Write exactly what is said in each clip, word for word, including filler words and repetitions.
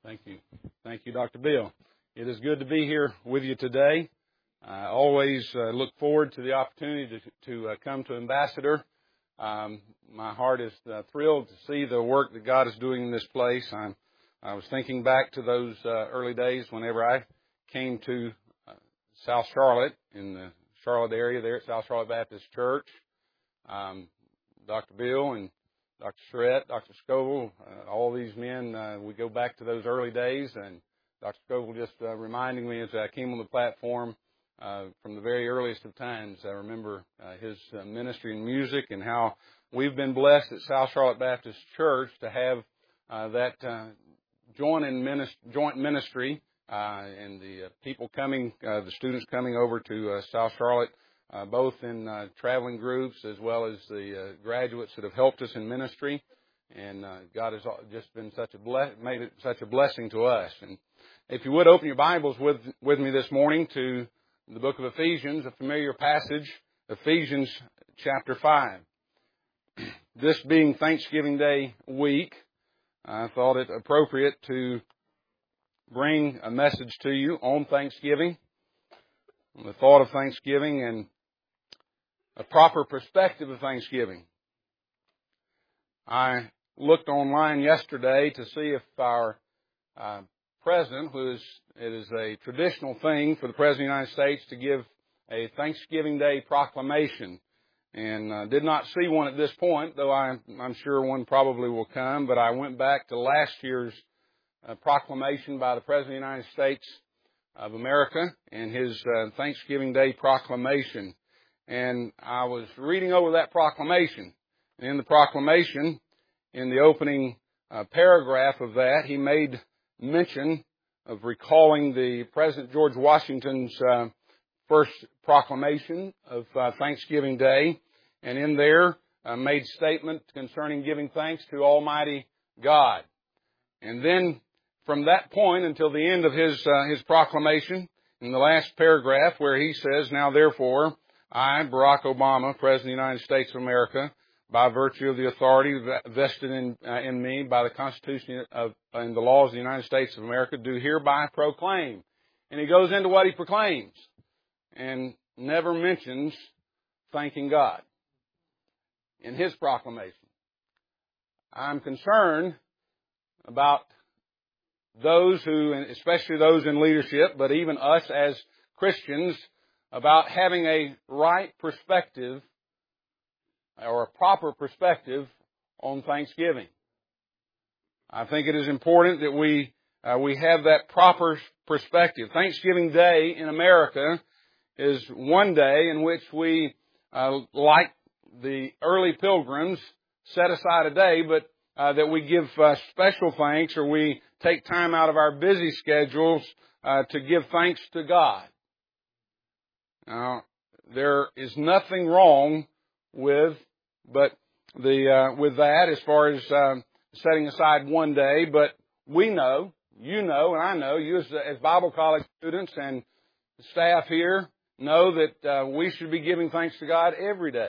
Thank you. Thank you, Doctor Bill. It is good to be here with you today. I always uh, look forward to the opportunity to, to uh, come to Ambassador. Um, my heart is uh, thrilled to see the work that God is doing in this place. I'm, I was thinking back to those uh, early days whenever I came to uh, South Charlotte, in the Charlotte area there at South Charlotte Baptist Church. Um, Doctor Bill and Doctor Surratt, Doctor Scoville, uh, all these men, uh, we go back to those early days, and Doctor Scoville just uh, reminding me as I came on the platform uh, from the very earliest of times. I remember uh, his uh, ministry in music and how we've been blessed at South Charlotte Baptist Church to have uh, that uh, joint, in minist- joint ministry uh, and the uh, people coming, uh, the students coming over to uh, South Charlotte, Uh, both in uh, traveling groups as well as the uh, graduates that have helped us in ministry, and uh, God has just been such a bless- made it such a blessing to us. And if you would open your Bibles with with me this morning to the book of Ephesians, a familiar passage, Ephesians chapter five. This being Thanksgiving Day week, I thought it appropriate to bring a message to you on Thanksgiving, on the thought of Thanksgiving, and a proper perspective of Thanksgiving. I looked online yesterday to see if our uh, president, who is, it is a traditional thing for the President of the United States to give a Thanksgiving Day proclamation, and uh, did not see one at this point, though I, I'm sure one probably will come, but I went back to last year's uh, proclamation by the President of the United States of America and his uh, Thanksgiving Day proclamation. And I was reading over that proclamation. In the proclamation, in the opening uh, paragraph of that, he made mention of recalling the President George Washington's uh, first proclamation of uh, Thanksgiving Day, and in there uh, made statement concerning giving thanks to Almighty God. And then from that point until the end of his uh, his proclamation, in the last paragraph where he says, "Now therefore, I, Barack Obama, President of the United States of America, by virtue of the authority vested in uh, in me by the Constitution of, and the laws of the United States of America, do hereby proclaim." And he goes into what he proclaims and never mentions thanking God in his proclamation. I'm concerned about those who, especially those in leadership, but even us as Christians, about having a right perspective or a proper perspective on Thanksgiving. I think it is important that we uh, we have that proper perspective. Thanksgiving Day in America is one day in which we, uh, like the early pilgrims, set aside a day, but uh, that we give uh, special thanks, or we take time out of our busy schedules uh, to give thanks to God. Now, there is nothing wrong with, but the uh, with that as far as um, setting aside one day. But we know, you know, and I know, you as, as Bible college students and staff here know that uh, we should be giving thanks to God every day.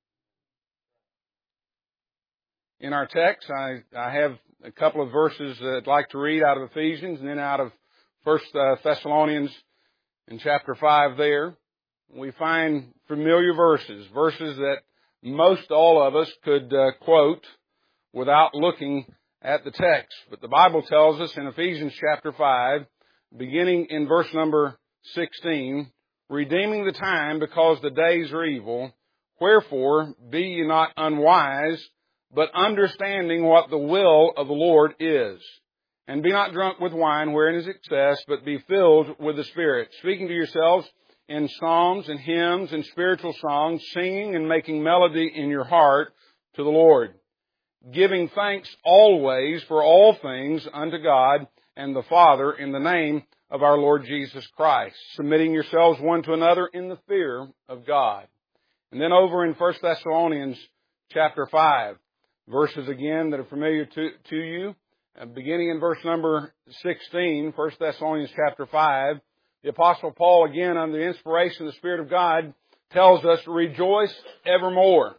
In our text, I, I have a couple of verses that I'd like to read out of Ephesians and then out of First uh, Thessalonians in chapter five there. We find familiar verses, verses that most all of us could uh, quote without looking at the text. But the Bible tells us in Ephesians chapter five, beginning in verse number sixteen, "Redeeming the time because the days are evil, wherefore be ye not unwise, but understanding what the will of the Lord is. And be not drunk with wine wherein is excess, but be filled with the Spirit, speaking to yourselves in psalms and hymns and spiritual songs, singing and making melody in your heart to the Lord, giving thanks always for all things unto God and the Father in the name of our Lord Jesus Christ, submitting yourselves one to another in the fear of God." And then over in First Thessalonians chapter five, verses again that are familiar to, to you, uh, beginning in verse number sixteen, First Thessalonians chapter five, the Apostle Paul, again under the inspiration of the Spirit of God, tells us, "Rejoice evermore,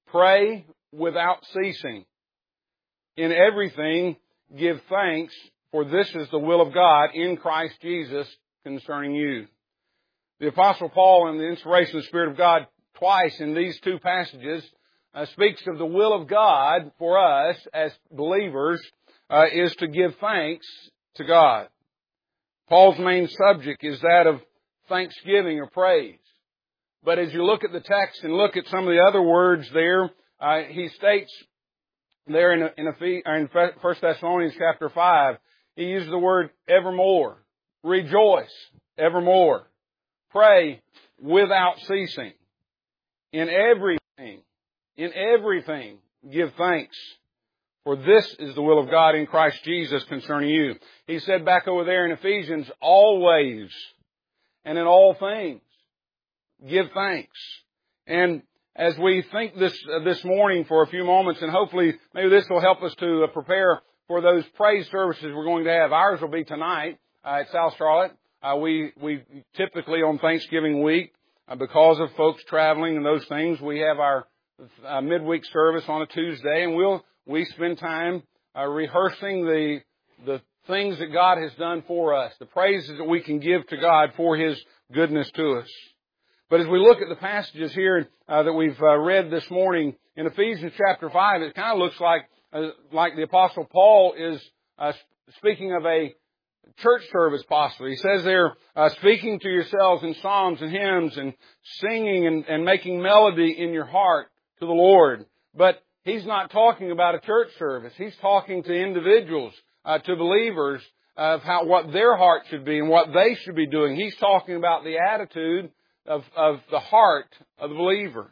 pray without ceasing, in everything give thanks, for this is the will of God in Christ Jesus concerning you. The Apostle Paul, in the inspiration of the Spirit of God, twice in these two passages, uh, speaks of the will of God for us as believers uh, is to give thanks to God. Paul's main subject is that of thanksgiving or praise. But as you look at the text and look at some of the other words there, uh, he states there in, in, in First Thessalonians chapter five, he uses the word evermore, rejoice evermore, pray without ceasing, in everything, in everything give thanks, for this is the will of God in Christ Jesus concerning you. He said back over there in Ephesians, always and in all things give thanks. And as we think this uh, this morning for a few moments, and hopefully maybe this will help us to uh, prepare for those praise services we're going to have. Ours will be tonight uh, at South Charlotte. Uh, we we typically on Thanksgiving week, uh, because of folks traveling and those things, we have our uh, midweek service on a Tuesday, and we'll we spend time uh, rehearsing the the things that God has done for us, the praises that we can give to God for His goodness to us. But as we look at the passages here uh, that we've uh, read this morning in Ephesians chapter five, it kind of looks like uh, like the Apostle Paul is uh, speaking of a church service possibly. He says there, uh, speaking to yourselves in psalms and hymns and singing and, and making melody in your heart to the Lord. But he's not talking about a church service. He's talking to individuals, uh, to believers, of how what their heart should be and what they should be doing. He's talking about the attitude Of, of the heart of the believer.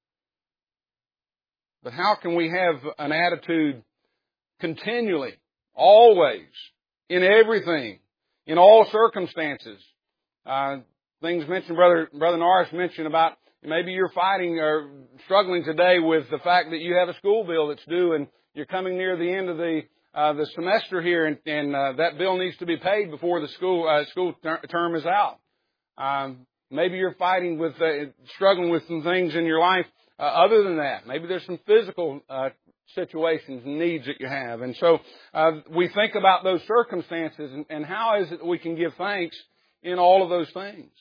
But how can we have an attitude continually, always, in everything, in all circumstances? Uh, things mentioned, Brother Brother Norris mentioned about maybe you're fighting or struggling today with the fact that you have a school bill that's due and you're coming near the end of the uh, the semester here, and, and uh, that bill needs to be paid before the school uh, school ter- term is out. Um, Maybe you're fighting with, uh, struggling with some things in your life uh, other than that. Maybe there's some physical uh, situations and needs that you have. And so uh, we think about those circumstances and, and how is it that we can give thanks in all of those things.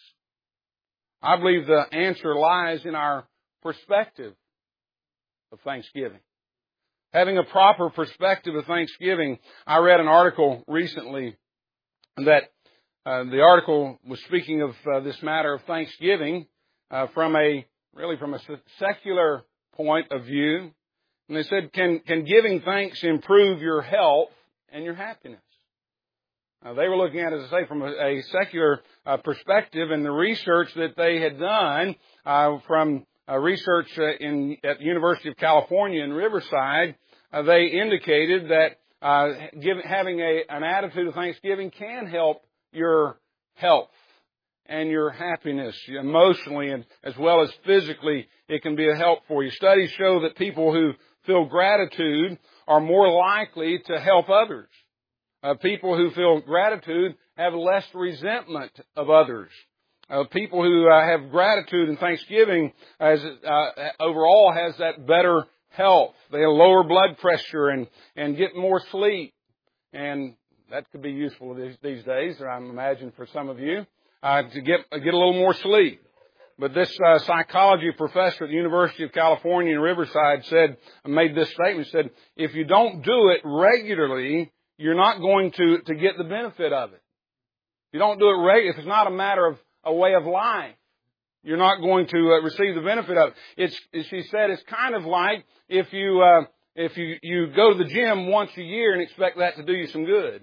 I believe the answer lies in our perspective of thanksgiving. Having a proper perspective of thanksgiving. I read an article recently that Uh, the article was speaking of uh, this matter of thanksgiving uh, from a really from a secular point of view, and they said, "Can can giving thanks improve your health and your happiness?" Uh, they were looking at it, as I say, from a, a secular uh, perspective, and the research that they had done uh, from uh, research uh, in at the University of California in Riverside, uh, they indicated that uh, give, having a an attitude of thanksgiving can help your health and your happiness emotionally and as well as physically. It can be a help for you. Studies show that people who feel gratitude are more likely to help others. Uh, people who feel gratitude have less resentment of others. Uh, people who uh, have gratitude and thanksgiving as uh, overall has that better health. They have lower blood pressure and, and get more sleep. And that could be useful these, these days, I imagine, for some of you, uh, to get get a little more sleep. But this uh, psychology professor at the University of California in Riverside said, made this statement, said, if you don't do it regularly, you're not going to, to get the benefit of it. If you don't do it regularly, if it's not a matter of a way of life, you're not going to uh, receive the benefit of it. It's, she said, it's kind of like if you, uh, if you, you go to the gym once a year and expect that to do you some good.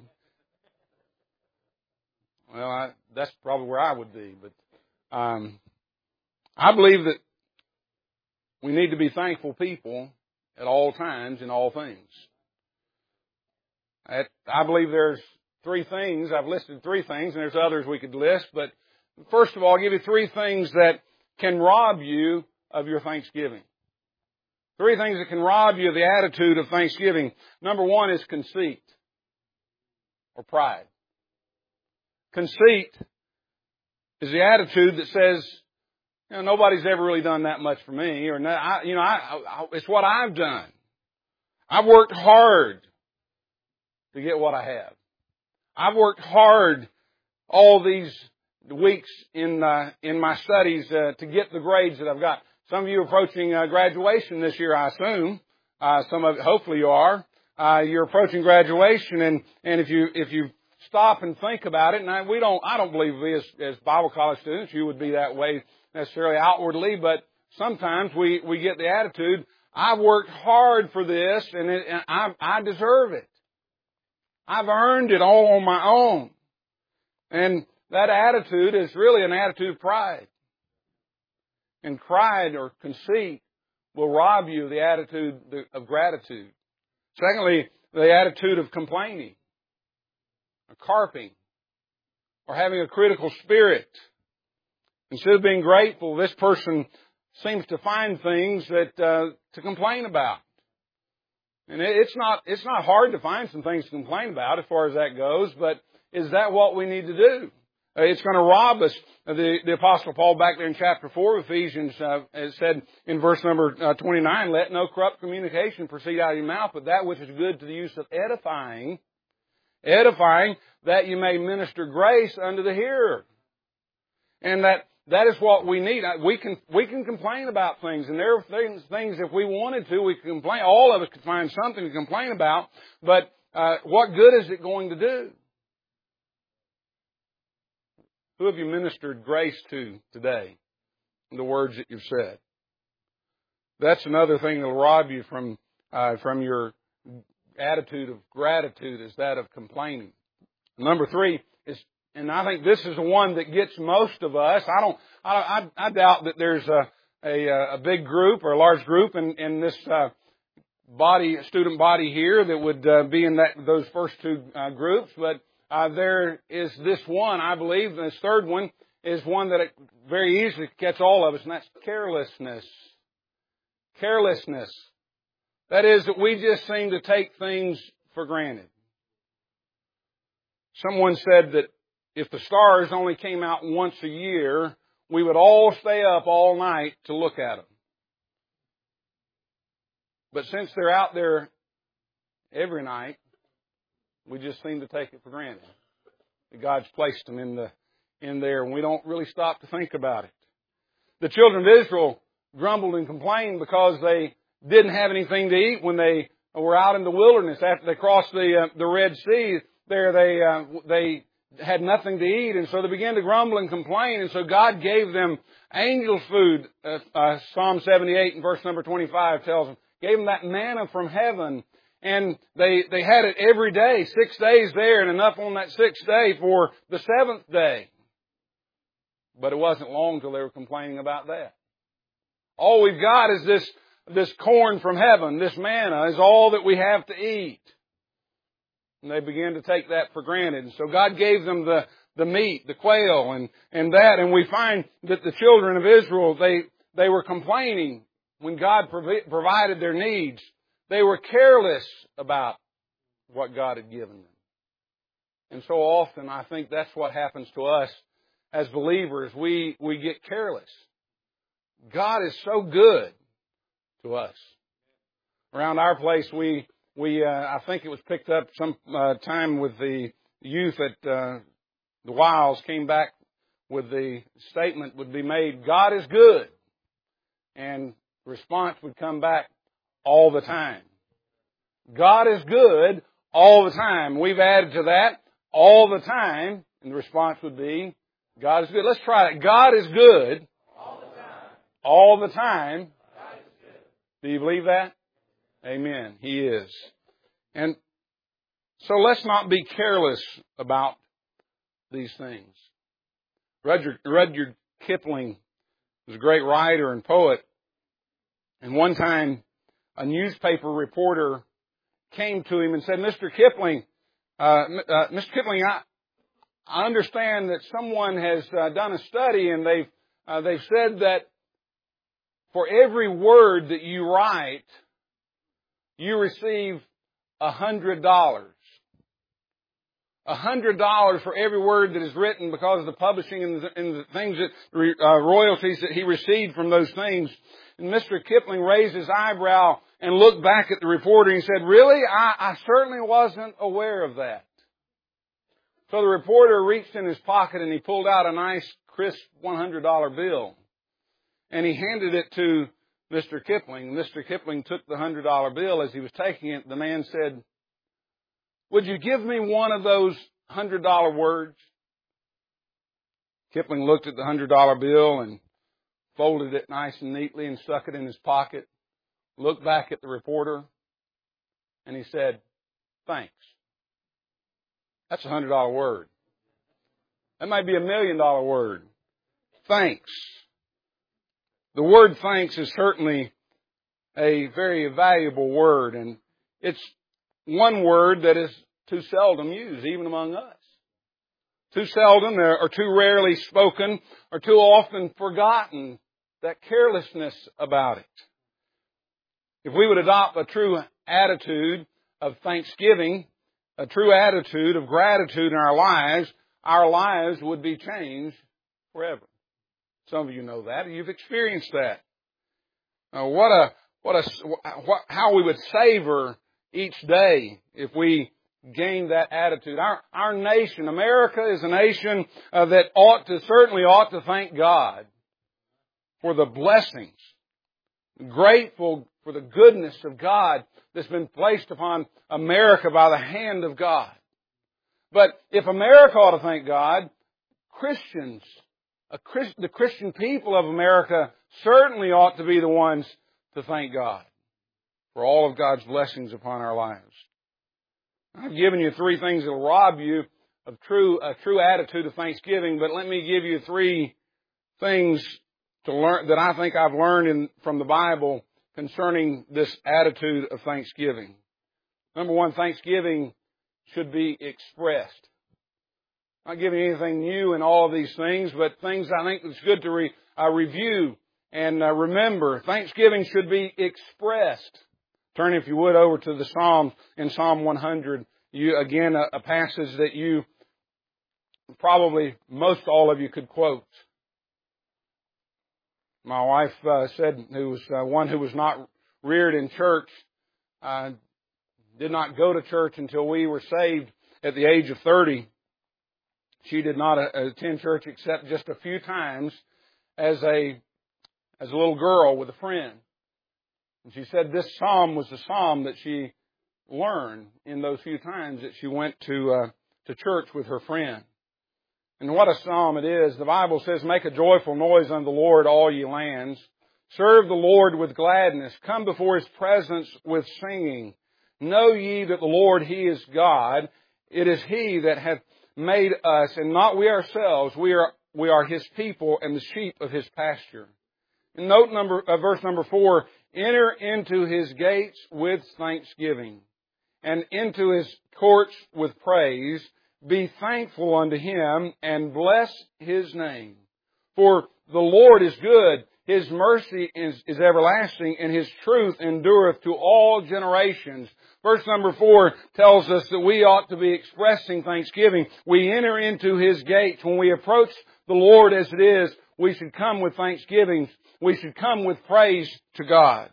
Well, I, that's probably where I would be, but um, I believe that we need to be thankful people at all times in all things. I, I believe there's three things. I've listed three things, and there's others we could list, but first of all, I'll give you three things that can rob you of your thanksgiving. Three things that can rob you of the attitude of thanksgiving. Number one is conceit or pride. Conceit is the attitude that says, you know, nobody's ever really done that much for me, or I, you know, I, I, it's what I've done. I've worked hard to get what I have. I've worked hard all these weeks in uh, in my studies uh, to get the grades that I've got. Some of you are approaching uh, graduation this year, I assume. Uh, some of it, hopefully you are. Uh, you're approaching graduation, and and if you if you stop and think about it, and I, we don't, I don't believe we as, as Bible college students you would be that way necessarily outwardly, but sometimes we we get the attitude, I've worked hard for this, and, it, and I I deserve it. I've earned it all on my own, and that attitude is really an attitude of pride. And pride or conceit will rob you of the attitude of gratitude. Secondly, the attitude of complaining, or carping, or having a critical spirit. Instead of being grateful, this person seems to find things that uh, to complain about. And it's not it's not hard to find some things to complain about as far as that goes, but is that what we need to do? It's going to rob us. The, the Apostle Paul back there in chapter four of Ephesians uh, said in verse number uh, twenty-nine, let no corrupt communication proceed out of your mouth, but that which is good to the use of edifying, edifying that you may minister grace unto the hearer. And that that is what we need. We can we can complain about things, and there are things, things if we wanted to, we can complain. All of us could find something to complain about, but uh, what good is it going to do? Who have you ministered grace to today? The words that you've said. That's another thing that will rob you from uh, from your attitude of gratitude, is that of complaining. Number three is, and I think this is the one that gets most of us. I don't. I, I, I doubt that there's a, a a big group or a large group in in this uh, body student body here that would uh, be in that those first two uh, groups, but. Uh, there is this one, I believe, and this third one is one that it very easily gets all of us, and that's carelessness. Carelessness. That is that we just seem to take things for granted. Someone said that if the stars only came out once a year, we would all stay up all night to look at them. But since they're out there every night, we just seem to take it for granted. God's placed them in the in there, and we don't really stop to think about it. The children of Israel grumbled and complained because they didn't have anything to eat when they were out in the wilderness after they crossed the uh, the Red Sea. There, they uh, they had nothing to eat, and so they began to grumble and complain. And so God gave them angel food. Uh, uh, Psalm seventy-eight and verse number twenty-five tells them, gave them that manna from heaven. And they, they had it every day, six days there, and enough on that sixth day for the seventh day. But it wasn't long till they were complaining about that. All we've got is this, this corn from heaven, this manna is all that we have to eat. And they began to take that for granted. And so God gave them the, the meat, the quail, and, and that. And we find that the children of Israel, they, they were complaining when God provi- provided their needs. They were careless about what God had given them. And so often I think that's what happens to us as believers. We, we get careless. God is so good to us. Around our place, we, we uh, I think it was picked up some uh, time with the youth at uh, the Wiles came back with the statement would be made, God is good. And the response would come back, all the time. God is good all the time. We've added to that all the time. And the response would be, God is good. Let's try it. God is good all the time. All the time. God is good. Do you believe that? Amen. He is. And so let's not be careless about these things. Rudyard, Rudyard Kipling was a great writer and poet. And one time, a newspaper reporter came to him and said, Mister Kipling, uh, uh, Mister Kipling, I, I understand that someone has uh, done a study, and they've uh, they've said that for every word that you write, you receive a hundred dollars. A hundred dollars for every word that is written because of the publishing and the, and the things that uh, royalties that he received from those things. And Mister Kipling raised his eyebrow and looked back at the reporter and said, really? I, I certainly wasn't aware of that. So the reporter reached in his pocket and he pulled out a nice, crisp one hundred dollar bill. And he handed it to Mister Kipling. Mister Kipling took the one hundred dollar bill. As he was taking it, the man said, "Would you give me one of those one hundred dollar words?" Kipling looked at the one hundred dollar bill and folded it nice and neatly and stuck it in his pocket, looked back at the reporter, and he said, "Thanks." That's a one hundred dollar word. That might be a million dollar word. Thanks. The word thanks is certainly a very valuable word, and it's one word that is too seldom used, even among us. Too seldom or too rarely spoken or too often forgotten, that carelessness about it. If we would adopt a true attitude of thanksgiving, a true attitude of gratitude in our lives, our lives would be changed forever. Some of you know that. You've experienced that. Uh, what a, what a, what, how we would savor each day if we gained that attitude. Our, our nation, America, is a nation uh, that ought to, certainly ought to thank God for the blessings, grateful for the goodness of God that's been placed upon America by the hand of God. But if America ought to thank God, Christians, a Christ, the Christian people of America certainly ought to be the ones to thank God for all of God's blessings upon our lives. I've given you three things that will rob you of true a true attitude of thanksgiving, but let me give you three things to learn that I think I've learned in, from the Bible concerning this attitude of thanksgiving. Number one, thanksgiving should be expressed. I'm not giving you anything new in all of these things, but things I think it's good to re, uh, review and uh, remember. Thanksgiving should be expressed. Turn, if you would, over to the Psalms in Psalm one hundred. You, again, a, a passage that you probably, most all of you could quote. My wife uh, said, who was uh, one who was not reared in church, uh, did not go to church until we were saved at the age of thirty. She did not uh, attend church except just a few times as a as a little girl with a friend. And she said this psalm was the psalm that she learned in those few times that she went to uh, to church with her friend. And what a psalm it is. The Bible says, "Make a joyful noise unto the Lord, all ye lands. Serve the Lord with gladness. Come before His presence with singing. Know ye that the Lord, He is God. It is He that hath made us, and not we ourselves. We are we are His people and the sheep of His pasture." And note number uh, verse number four. "Enter into His gates with thanksgiving, and into His courts with praise. Be thankful unto Him, and bless His name. For the Lord is good. His mercy is, is everlasting, and His truth endureth to all generations." Verse number four tells us that we ought to be expressing thanksgiving. We enter into His gates. When we approach the Lord as it is, we should come with thanksgiving. We should come with praise to God.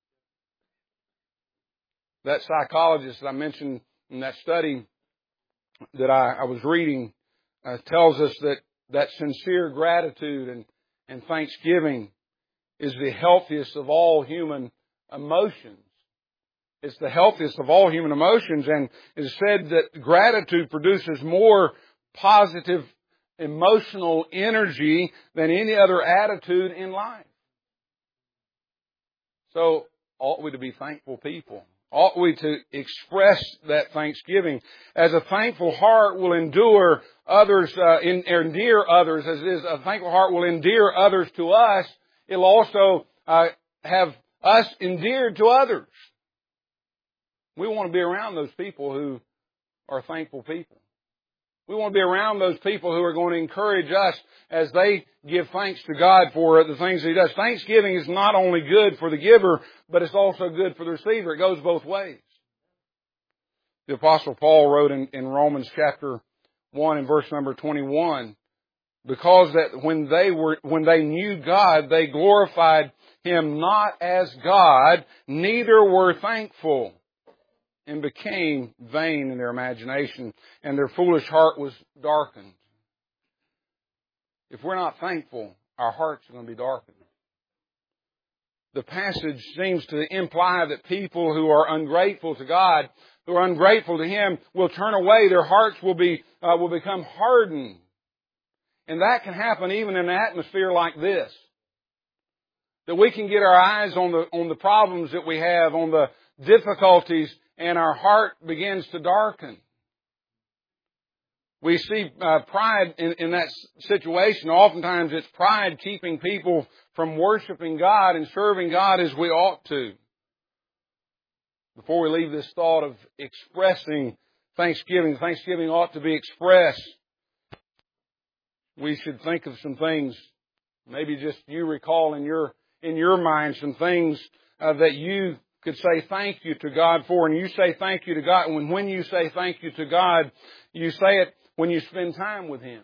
That psychologist that I mentioned in that study that I, I was reading uh, tells us that, that sincere gratitude and, and thanksgiving is the healthiest of all human emotions. It's the healthiest of all human emotions, and it is said that gratitude produces more positive emotional energy than any other attitude in life. So, ought we to be thankful people? Ought we to express that thanksgiving? As a thankful heart will endure others, uh, in, endear others, as it is, a thankful heart will endear others to us. It'll also uh, have us endeared to others. We want to be around those people who are thankful people. We want to be around those people who are going to encourage us as they give thanks to God for the things He does. Thanksgiving is not only good for the giver, but it's also good for the receiver. It goes both ways. The Apostle Paul wrote in, in Romans chapter one and verse number twenty-one, because that when they were, when they knew God, they glorified Him not as God, neither were thankful. and became vain in their imagination, and their foolish heart was darkened. If we're not thankful, our hearts are going to be darkened. The passage seems to imply that people who are ungrateful to God, who are ungrateful to Him, will turn away. Their hearts will be uh, will become hardened. And that can happen even in an atmosphere like this. That we can get our eyes on the on the problems that we have, on the difficulties, and our heart begins to darken. We see uh, pride in, in that situation. Oftentimes it's pride keeping people from worshiping God and serving God as we ought to. Before we leave this thought of expressing thanksgiving, thanksgiving ought to be expressed. We should think of some things. Maybe just you recall in your in your mind some things uh, that you could say thank you to God for. And you say thank you to God. And when, when you say thank you to God, you say it when you spend time with Him.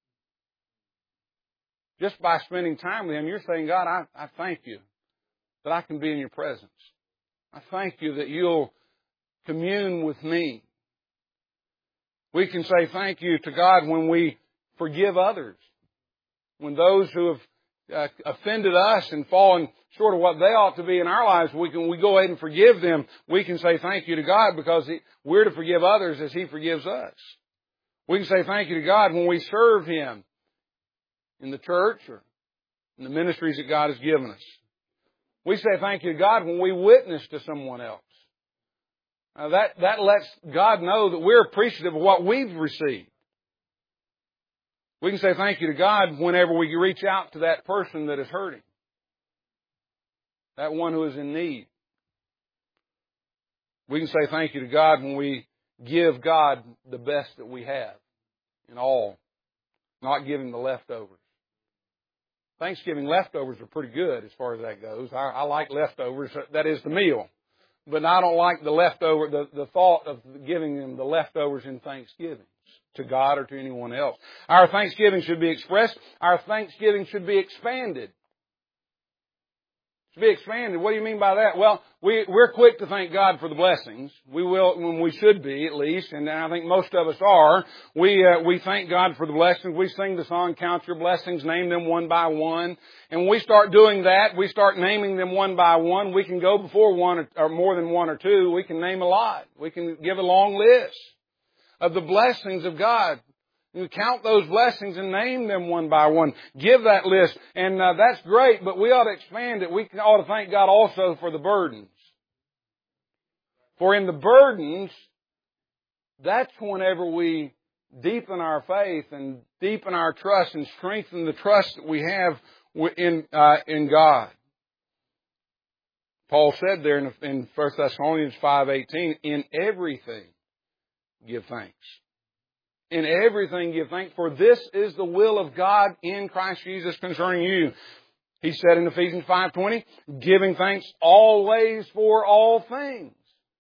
Just by spending time with Him, you're saying, God, I, I thank you that I can be in your presence. I thank you that you'll commune with me. We can say thank you to God when we forgive others. When those who have uh, offended us and fallen short of what they ought to be in our lives, we can we go ahead and forgive them. We can say thank you to God because he, we're to forgive others as He forgives us. We can say thank you to God when we serve Him in the church or in the ministries that God has given us. We say thank you to God when we witness to someone else. Now that, that lets God know that we're appreciative of what we've received. We can say thank you to God whenever we reach out to that person that is hurting. That one who is in need. We can say thank you to God when we give God the best that we have in all, not giving the leftovers. Thanksgiving leftovers are pretty good as far as that goes. I, I like leftovers. That is the meal. But I don't like the leftover, the, the thought of giving them the leftovers in Thanksgiving to God or to anyone else. Our thanksgiving should be expressed. Our thanksgiving should be expanded. Should be expanded. What do you mean by that? Well, we, we're quick to thank God for the blessings. We will, when we should be at least, and I think most of us are. We uh, we thank God for the blessings. We sing the song, Count Your Blessings, name them one by one. And when we start doing that, we start naming them one by one. We can go before one or, or more than one or two. We can name a lot. We can give a long list of the blessings of God. You count those blessings and name them one by one. Give that list. And uh, that's great, but we ought to expand it. We ought to thank God also for the burdens. For in the burdens, that's whenever we deepen our faith and deepen our trust and strengthen the trust that we have in uh, in God. Paul said there in, in First Thessalonians five eighteen, in everything give thanks. In everything give thanks, for this is the will of God in Christ Jesus concerning you. He said in Ephesians five twenty, giving thanks always for all things.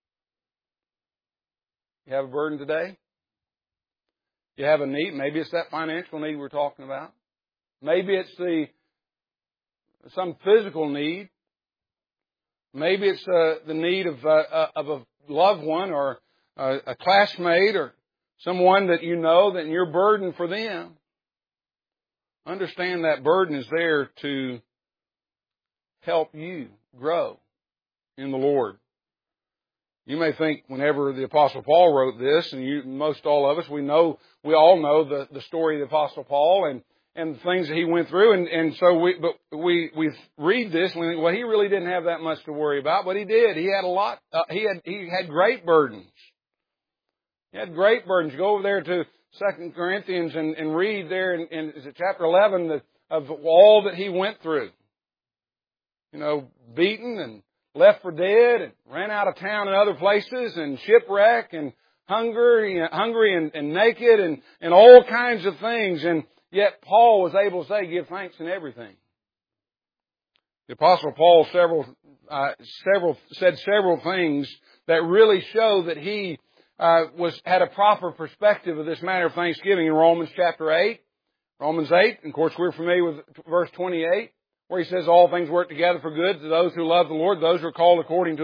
You have a burden today? You have a need? Maybe it's that financial need we're talking about. Maybe it's the some physical need. Maybe it's uh, the need of, uh, of a loved one or a, a classmate or someone that you know that you're burdened for them. Understand that burden is there to help you grow in the Lord. You may think whenever the Apostle Paul wrote this, and you, most all of us, we know, we all know the, the story of the Apostle Paul and, and the things that he went through. And, and so we, but we, we read this and we think, well, he really didn't have that much to worry about, but he did. He had a lot, uh, he had, he had great burdens. He had great burdens. Go over there to Second Corinthians and, and read there in, in is it chapter eleven the, of all that he went through. You know, beaten and left for dead and ran out of town in other places and shipwreck and hungry, hungry and, and naked and, and all kinds of things. And yet Paul was able to say, give thanks in everything. The Apostle Paul several, uh, several, said several things that really show that he Uh, was had a proper perspective of this matter of thanksgiving in Romans chapter eight. Romans eight, and of course we're familiar with verse twenty-eight, where he says all things work together for good to those who love the Lord, those who are called according to His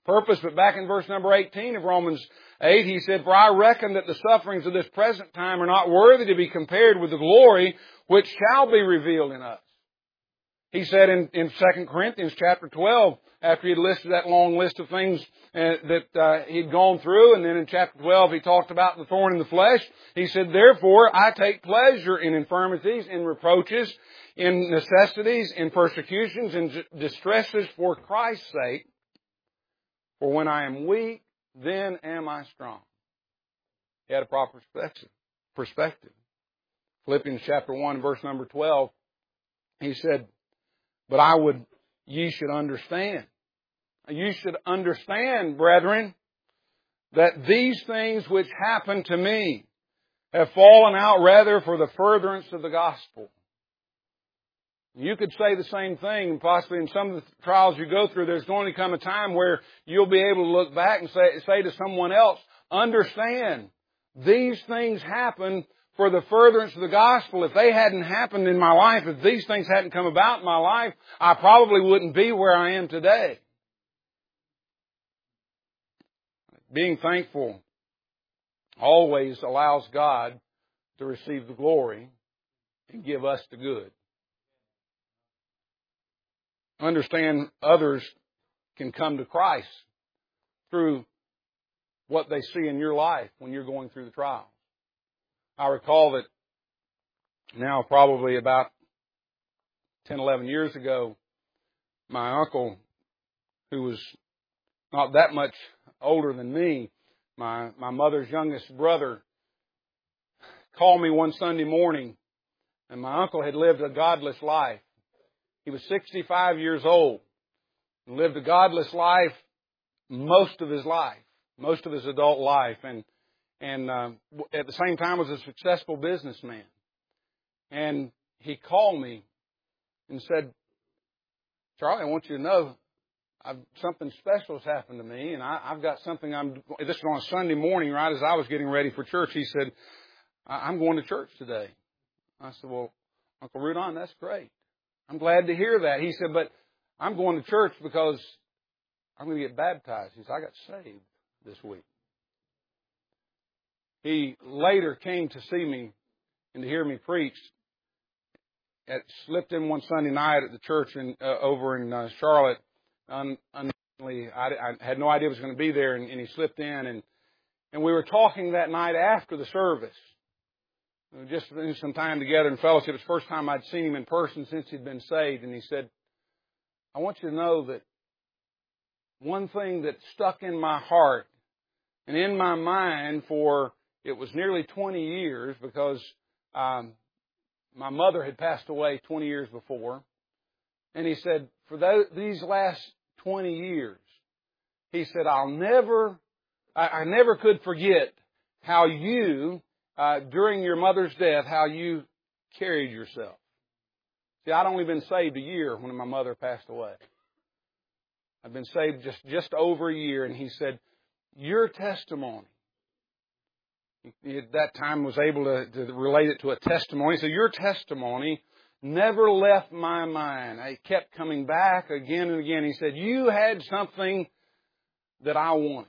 purpose. But back in verse number eighteen of Romans eight, he said, "For I reckon that the sufferings of this present time are not worthy to be compared with the glory which shall be revealed in us." He said in, in Second Corinthians chapter twelve, after he had listed that long list of things uh, that uh, he'd gone through, and then in chapter twelve he talked about the thorn in the flesh. He said, "Therefore I take pleasure in infirmities, in reproaches, in necessities, in persecutions, in distresses for Christ's sake. For when I am weak, then am I strong." He had a proper perspective. Philippians chapter one, verse number twelve, he said, "But I would ye should understand." You should understand, brethren, that these things which happen to me have fallen out rather for the furtherance of the gospel. You could say the same thing, and possibly in some of the trials you go through, there's going to come a time where you'll be able to look back and say, say to someone else, "Understand, these things happen for the furtherance of the gospel. If they hadn't happened in my life, if these things hadn't come about in my life, I probably wouldn't be where I am today." Being thankful always allows God to receive the glory and give us the good. Understand, others can come to Christ through what they see in your life when you're going through the trials. I recall that now probably about ten, eleven years ago, my uncle, who was not that much older than me, my, my mother's youngest brother, called me one Sunday morning, and my uncle had lived a godless life. He was sixty-five years old and lived a godless life most of his life, most of his adult life, and and uh, at the same time was a successful businessman. And he called me and said, "Charlie, I want you to know I've, something special has happened to me, and I, I've got something I'm." This was on a Sunday morning, right as I was getting ready for church. He said, "I'm going to church today." I said, "Well, Uncle Rudon, that's great. I'm glad to hear that." He said, "But I'm going to church because I'm going to get baptized." He said, "I got saved this week." He later came to see me and to hear me preach. It slipped in one Sunday night at the church in, uh, over in uh, Charlotte. Un- unknowingly, I, I had no idea I was going to be there, and, and he slipped in, and and we were talking that night after the service. We were just spending some time together in fellowship. It was the first time I'd seen him in person since he'd been saved, and he said, "I want you to know that one thing that stuck in my heart and in my mind for it was nearly twenty years, because um, my mother had passed away twenty years before." And he said, "For those, these last twenty years, he said, I'll never, I, I never could forget how you, uh, during your mother's death, how you carried yourself." See, I'd only been saved a year when my mother passed away. I'd been saved just, just over a year. And he said, "Your testimony," he at that time was able to, to relate it to a testimony. So your testimony never left my mind. I kept coming back again and again. He said, "You had something that I wanted."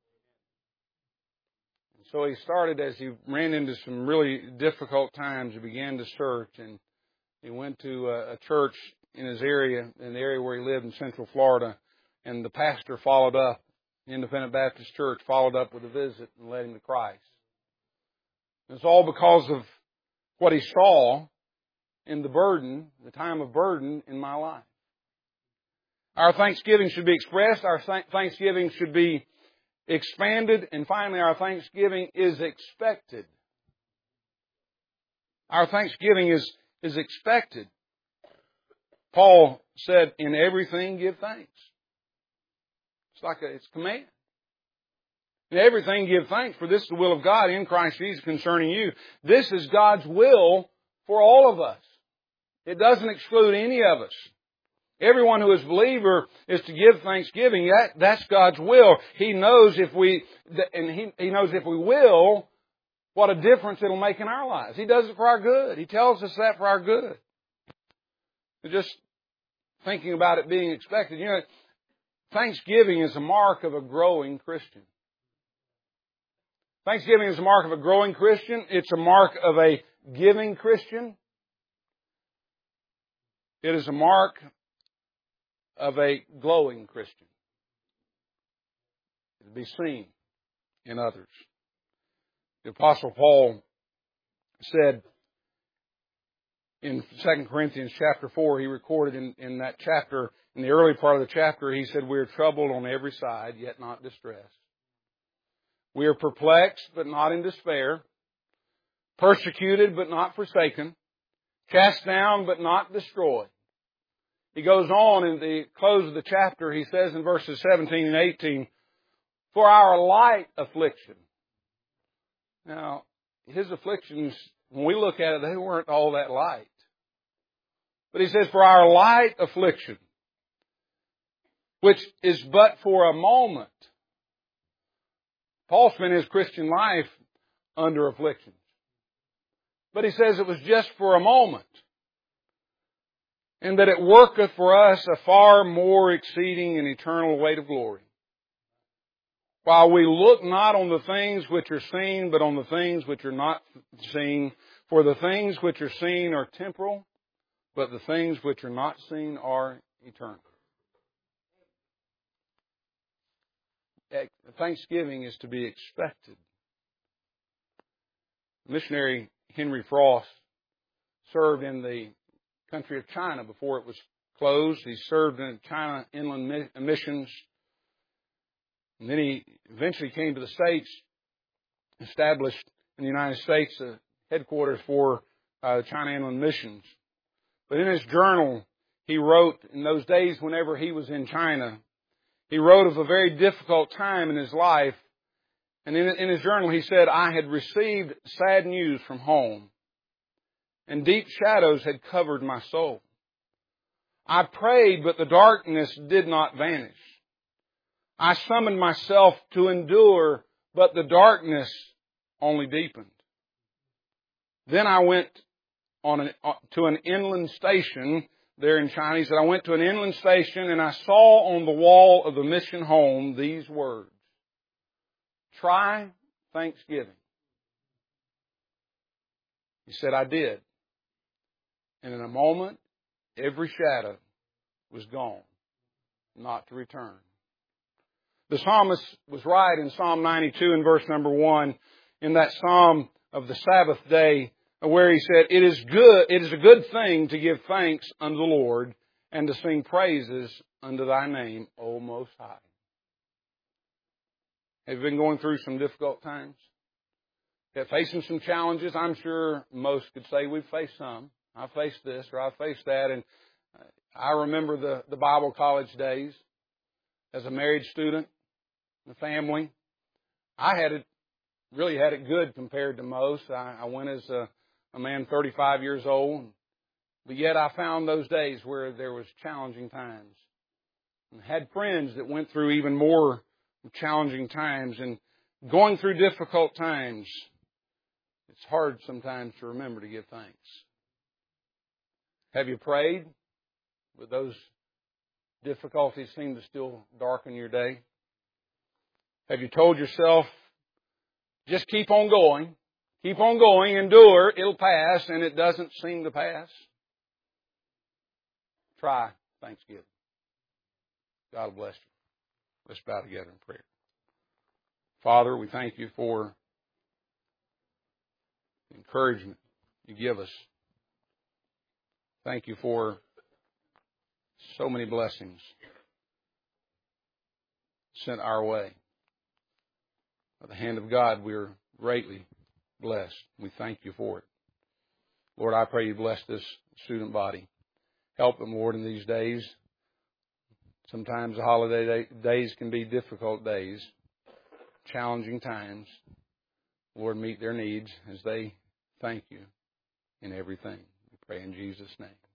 And so he started, as he ran into some really difficult times, he began to search, and he went to a, a church in his area, in the area where he lived in Central Florida, and the pastor followed up, the Independent Baptist Church followed up with a visit and led him to Christ. It's all because of what he saw in the burden, the time of burden in my life. Our thanksgiving should be expressed. Our thanksgiving should be expanded. And finally, our thanksgiving is expected. Our thanksgiving is, is expected. Paul said, "In everything give thanks." It's like a, it's a command. "In everything give thanks, for this is the will of God in Christ Jesus concerning you." This is God's will for all of us. It doesn't exclude any of us. Everyone who is a believer is to give thanksgiving. That, that's God's will. He knows if we, and he, he knows if we will, what a difference it'll make in our lives. He does it for our good. He tells us that for our good. Just thinking about it being expected. You know, Thanksgiving is a mark of a growing Christian. Thanksgiving is a mark of a growing Christian. It's a mark of a giving Christian. It is a mark of a glowing Christian. To be seen in others. The Apostle Paul said in Second Corinthians chapter four, he recorded in, in that chapter, in the early part of the chapter, he said, "We are troubled on every side, yet not distressed. We are perplexed, but not in despair. Persecuted, but not forsaken. Cast down, but not destroyed." He goes on in the close of the chapter, he says in verses seventeen and eighteen, "For our light affliction." Now, his afflictions, when we look at it, they weren't all that light. But he says, "For our light affliction, which is but for a moment." Paul spent his Christian life under afflictions. But he says it was just for a moment. And that it worketh for us a far more exceeding and eternal weight of glory. While we look not on the things which are seen, but on the things which are not seen. For the things which are seen are temporal, but the things which are not seen are eternal. Thanksgiving is to be expected. Missionary Henry Frost served in the country of China before it was closed. He served in China Inland Missions. And then he eventually came to the States, established in the United States a headquarters for uh, China Inland Missions. But in his journal, he wrote, in those days whenever he was in China, he wrote of a very difficult time in his life. And in, in his journal he said, "I had received sad news from home, and deep shadows had covered my soul. I prayed, but the darkness did not vanish. I summoned myself to endure, but the darkness only deepened. Then I went on an, to an inland station there in China." He said, "I went to an inland station and I saw on the wall of the mission home these words, 'Try Thanksgiving.' He said, I did. And in a moment, every shadow was gone, not to return." The psalmist was right in Psalm ninety-two in verse number one, in that psalm of the Sabbath day, where he said, "It is good, it is a good thing to give thanks unto the Lord, and to sing praises unto thy name, O Most High." Have you been going through some difficult times? Have facing some challenges? I'm sure most could say we've faced some. I've faced this or I've faced that. And I remember the, the Bible college days as a married student, the family. I had it, really had it good compared to most. I, I went as a, a man thirty-five years old. But yet I found those days where there was challenging times. And had friends that went through even more challenging times. And going through difficult times, it's hard sometimes to remember to give thanks. Have you prayed? Would those difficulties seem to still darken your day? Have you told yourself, just keep on going, keep on going, endure, it'll pass, and it doesn't seem to pass? Try Thanksgiving. God bless you. Let's bow together in prayer. Father, we thank you for the encouragement you give us. Thank you for so many blessings sent our way. By the hand of God, we are greatly blessed. We thank you for it. Lord, I pray you bless this student body. Help them, Lord, in these days. Sometimes the holiday days can be difficult days, challenging times. Lord, meet their needs as they thank you in everything. We pray in Jesus' name.